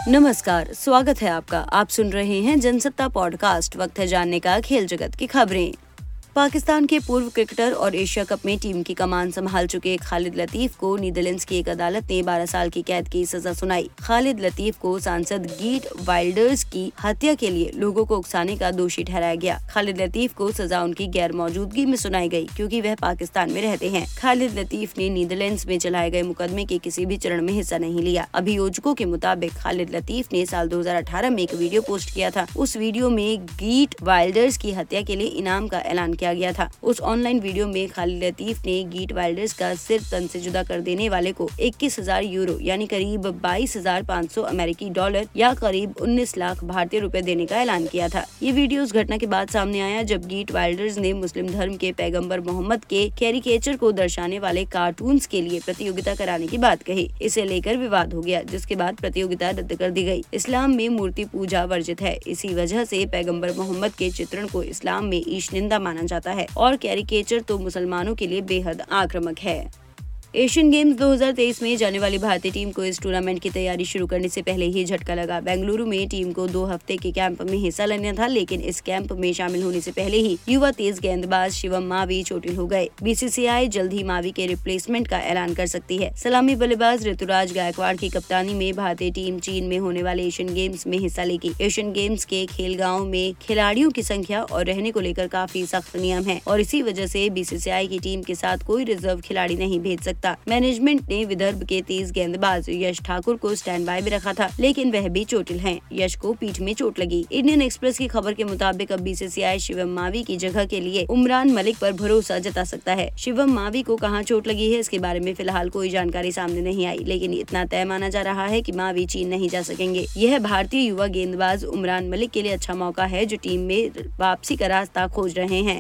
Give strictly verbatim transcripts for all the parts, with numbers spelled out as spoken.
नमस्कार, स्वागत है आपका। आप सुन रहे हैं जनसत्ता पॉडकास्ट। वक्त है जानने का खेल जगत की खबरें। पाकिस्तान के पूर्व क्रिकेटर और एशिया कप में टीम की कमान संभाल चुके खालिद लतीफ को नीदरलैंड्स की एक अदालत ने बारह साल की कैद की सजा सुनाई। खालिद लतीफ को सांसद गीट वाइल्डर्स की हत्या के लिए लोगों को उकसाने का दोषी ठहराया गया। खालिद लतीफ को सजा उनकी गैर मौजूदगी में सुनाई गई क्योंकि वह पाकिस्तान में रहते हैं। खालिद लतीफ ने नीदरलैंड्स में चलाए गए मुकदमे के किसी भी चरण में हिस्सा नहीं लिया। अभियोजकों के मुताबिक खालिद लतीफ ने साल दो हजार अठारह में एक वीडियो पोस्ट किया था। उस वीडियो में गीट वाइल्डर्स की हत्या के लिए इनाम का ऐलान किया गया था। उस ऑनलाइन वीडियो में खालिद लतीफ ने गीट वाइल्डर्स का सिर तन से जुदा कर देने वाले को इक्कीस हजार यूरो यानी करीब बाईस हजार पाँच सौ अमेरिकी डॉलर या करीब उन्नीस लाख भारतीय रुपए देने का ऐलान किया था। ये वीडियो उस घटना के बाद सामने आया जब गीट वाइल्डर्स ने मुस्लिम धर्म के पैगंबर मोहम्मद के कैरिकेचर को दर्शाने वाले कार्टून्स के लिए प्रतियोगिता कराने की बात कही। इसे लेकर विवाद हो गया, जिसके बाद प्रतियोगिता रद्द कर दी गई। इस्लाम में मूर्ति पूजा वर्जित है, इसी वजह से पैगंबर मोहम्मद के चित्रण को इस्लाम में ईश निंदा माना जाता है और कैरिकेचर तो मुसलमानों के लिए बेहद आक्रामक है। एशियन गेम्स दो हज़ार तेईस में जाने वाली भारतीय टीम को इस टूर्नामेंट की तैयारी शुरू करने से पहले ही झटका लगा। बेंगलुरु में टीम को दो हफ्ते के कैंप में हिस्सा लेना था, लेकिन इस कैंप में शामिल होने से पहले ही युवा तेज गेंदबाज शिवम मावी चोटिल हो गए। बीसीसीआई जल्द ही मावी के रिप्लेसमेंट का ऐलान कर सकती है। सलामी बल्लेबाज ऋतुराज गायकवाड़ की कप्तानी में भारतीय टीम चीन में होने वाले एशियन गेम्स में हिस्सा लेगी। एशियन गेम्स के खेलगांव में खिलाड़ियों की संख्या और रहने को लेकर काफी सख्त नियम है और इसी वजह से बीसीसीआई की टीम के साथ कोई रिजर्व खिलाड़ी नहीं भेज सकता। मैनेजमेंट ने विदर्भ के तेज गेंदबाज यश ठाकुर को स्टैंड बाय में रखा था, लेकिन वह भी चोटिल हैं। यश को पीठ में चोट लगी। इंडियन एक्सप्रेस की खबर के मुताबिक अब बीसीसीआई शिवम मावी की जगह के लिए उमरान मलिक पर भरोसा जता सकता है। शिवम मावी को कहां चोट लगी है, इसके बारे में फिलहाल कोई जानकारी सामने नहीं आई, लेकिन इतना तय माना जा रहा है कि मावी चीन नहीं जा सकेंगे। यह भारतीय युवा गेंदबाज उमरान मलिक के लिए अच्छा मौका है, जो टीम में वापसी का रास्ता खोज रहे हैं।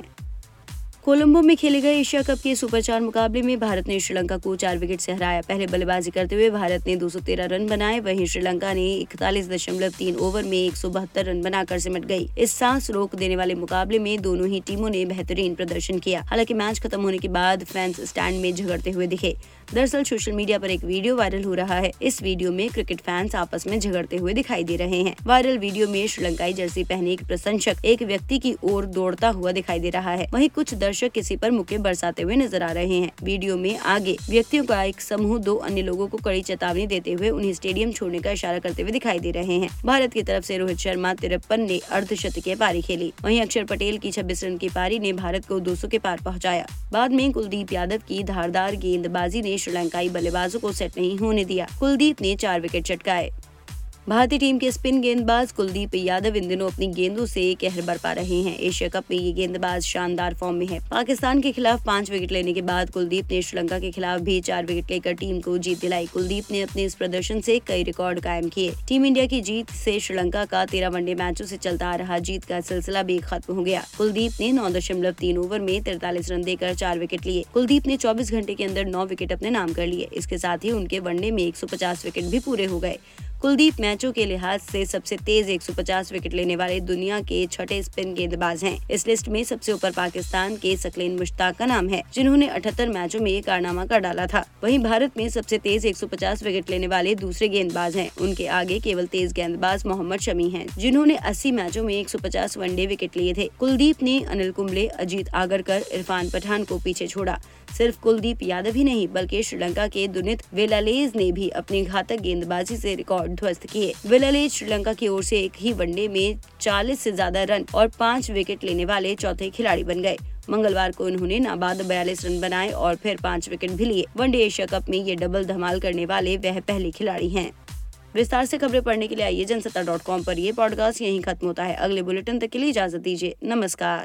कोलंबो में खेले गए एशिया कप के सुपर चार मुकाबले में भारत ने श्रीलंका को चार विकेट से हराया। पहले बल्लेबाजी करते हुए भारत ने दो सौ तेरह रन बनाए, वहीं श्रीलंका ने इकतालीस दशमलव तीन ओवर में एक सौ बहत्तर रन बनाकर सिमट गई। इस सांस रोक देने वाले मुकाबले में दोनों ही टीमों ने बेहतरीन प्रदर्शन किया। हालांकि मैच खत्म होने के बाद फैंस स्टैंड में झगड़ते हुए दिखे। दरअसल सोशल मीडिया पर एक वीडियो वायरल हो रहा है। इस वीडियो में क्रिकेट फैंस आपस में झगड़ते हुए दिखाई दे रहे हैं। वायरल वीडियो में श्रीलंकाई जर्सी पहने एक प्रशंसक एक व्यक्ति की ओर दौड़ता हुआ दिखाई दे रहा है, वहीं कुछ दर्शक किसी पर मुक्के बरसाते हुए नजर आ रहे हैं। वीडियो में आगे व्यक्तियों का एक समूह दो अन्य लोगों को कड़ी चेतावनी देते हुए उन्हें स्टेडियम छोड़ने का इशारा करते हुए दिखाई दे रहे हैं। भारत की तरफ से रोहित शर्मा तिरपन ने अर्धशतकीय पारी खेली, वहीं अक्षर पटेल की छब्बीस रन की पारी ने भारत को दो सौ के पार पहुंचाया। बाद में कुलदीप यादव की धारदार गेंदबाजी ने श्रीलंकाई बल्लेबाजों को सेट नहीं होने दिया। कुलदीप ने चार विकेट चटकाए। भारतीय टीम के स्पिन गेंदबाज कुलदीप यादव इन दिनों अपनी गेंदों से कहर बरपा रहे हैं। एशिया कप में ये गेंदबाज शानदार फॉर्म में है। पाकिस्तान के खिलाफ पांच विकेट लेने के बाद कुलदीप ने श्रीलंका के खिलाफ भी चार विकेट लेकर टीम को जीत दिलाई। कुलदीप ने अपने इस प्रदर्शन से कई रिकॉर्ड कायम किए। टीम इंडिया की जीत से श्रीलंका का तेरह वनडे मैचों से चलता आ रहा जीत का सिलसिला भी खत्म हो गया। कुलदीप ने नौ दशमलव तीन ओवर में तैंतालीस रन देकर चार विकेट लिए। कुलदीप ने चौबीस घंटे के अंदर नौ विकेट अपने नाम कर लिए। इसके साथ ही उनके वनडे में एक सौ पचास विकेट भी पूरे हो गए। कुलदीप मैचों के लिहाज से सबसे तेज एक सौ पचास विकेट लेने वाले दुनिया के छठे स्पिन गेंदबाज हैं। इस लिस्ट में सबसे ऊपर पाकिस्तान के सकलेन मुश्ताक का नाम है, जिन्होंने अठहत्तर मैचों में कारनामा कर डाला था। वहीं भारत में सबसे तेज एक सौ पचास विकेट लेने वाले दूसरे गेंदबाज हैं। उनके आगे केवल तेज गेंदबाज मोहम्मद शमी हैं, जिन्होंने अस्सी मैचों में एक सौ पचास वनडे विकेट लिए थे। कुलदीप ने अनिल कुंबले, अजीत आगरकर, इरफान पठान को पीछे छोड़ा। सिर्फ कुलदीप यादव ही नहीं, बल्कि श्रीलंका के दुनित वेलालेज ने भी अपनी घातक गेंदबाजी से रिकॉर्ड ध्वस्त किए। वेलालेज श्रीलंका की ओर से एक ही वनडे में चालीस से ज्यादा रन और पाँच विकेट लेने वाले चौथे खिलाड़ी बन गए। मंगलवार को उन्होंने नाबाद बयालीस रन बनाए और फिर पाँच विकेट भी लिए। वनडे एशिया कप में ये डबल धमाल करने वाले वह पहले खिलाड़ी हैं। विस्तार से खबरें पढ़ने के लिए आइए जनसत्ता डॉट कॉम पर। यह पॉडकास्ट यहीं खत्म होता है। अगले बुलेटिन तक के लिए इजाजत दीजिए। नमस्कार।